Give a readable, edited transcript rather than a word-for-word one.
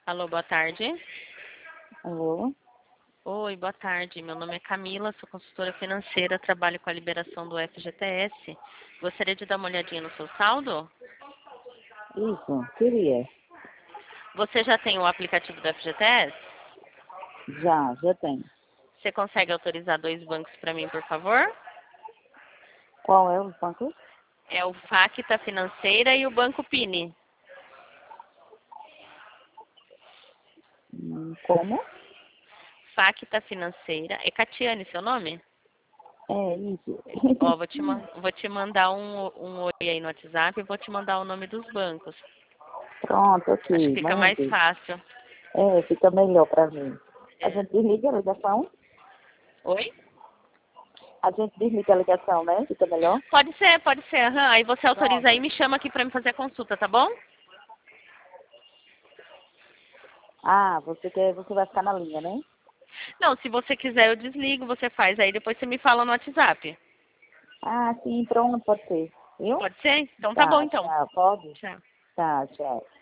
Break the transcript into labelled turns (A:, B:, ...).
A: Alô, boa tarde.
B: Alô?
A: Oi, boa tarde. Meu nome é Camila, sou consultora financeira, trabalho com a liberação do FGTS. Gostaria de dar uma olhadinha no seu saldo?
B: Isso, queria.
A: Você já tem o aplicativo do FGTS?
B: Já tenho.
A: Você consegue autorizar 2 bancos para mim, por favor?
B: Qual é o banco?
A: É o Facta Financeira e o Banco Pini.
B: Como?
A: Facta Financeira. É Catiane seu nome?
B: É, isso.
A: Ó, vou te mandar um oi aí no WhatsApp e vou te mandar o nome dos bancos.
B: Pronto,
A: Acho que
B: ok.
A: fica mais
B: Mande.
A: fácil.
B: É, fica melhor pra mim. A
A: É.
B: gente desliga a ligação?
A: Oi?
B: A gente desliga a ligação, né? Fica melhor?
A: Pode ser, pode ser. Aham. Aí você autoriza aí e
B: Pronto.
A: me chama aqui pra me fazer a consulta, tá bom?
B: Ah, você vai ficar na linha, né?
A: Não, se você quiser eu desligo, você faz aí, depois você me fala no WhatsApp.
B: Ah, sim, pronto, pode ser. Viu?
A: Pode ser? Então tá bom
B: Tá,
A: então.
B: tchau. Pode?
A: Tchau.
B: Tá, tchau.